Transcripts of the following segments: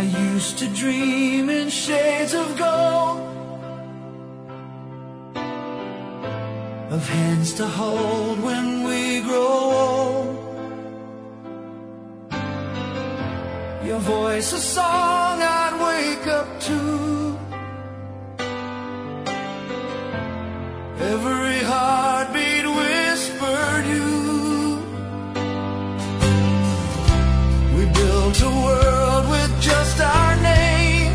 used to dream in shades of gold, of hands to hold when we grow old. Your voice a song I'd wake up to, every heartbeat whispered you. We built a world with just our name,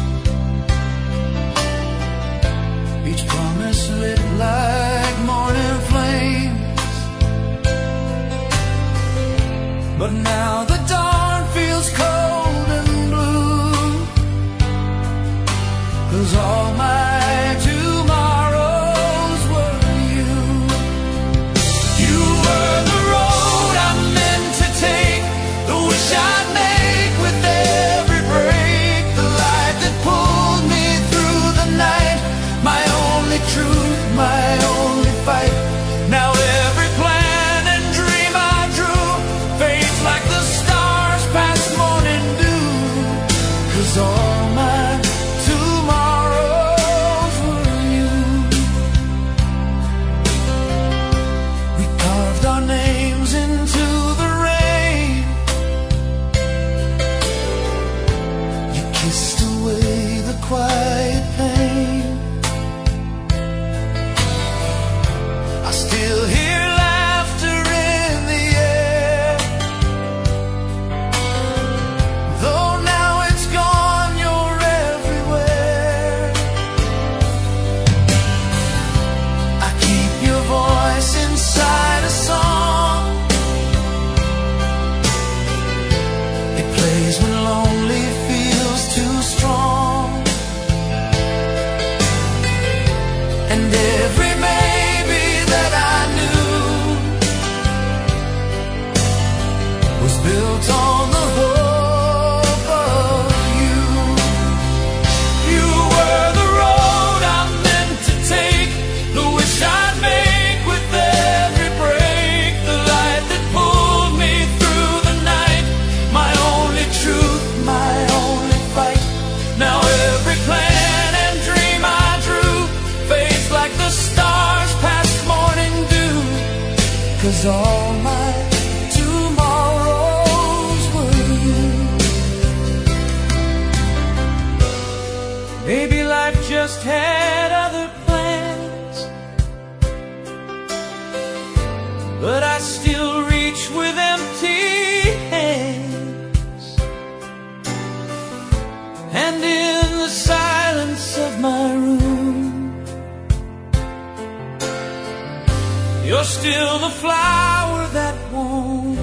each promise lit like morning flames. But now the dawn feels cold and blue, 'cause all my tomorrows were you. You were the road I meant to take, the wish I'd make with every break, the light that pulled me through the night, my only truth, my only fight. Now every plan and dream I drew fades like the stars past morning dew, 'cause all my tomorrows were you. We carved our names into the rain, you kissed away the quiet pain. I still hear laughter in the air, though now it's gone, you're everywhere. I keep your voice inside a song, it plays when lonely feels too strong. And every baby that I knew was built on the hope of you. You were the road I meant to take, the wish I'd make with every break, the light that pulled me through the night, my only truth, my only fight. Now every plan and dream I drew fades like the stars past morning dew, 'cause all my tomorrows were you. Maybe life just had other plans, but I still reach with empty hands, and in the silence of my room, you're still the flower that won't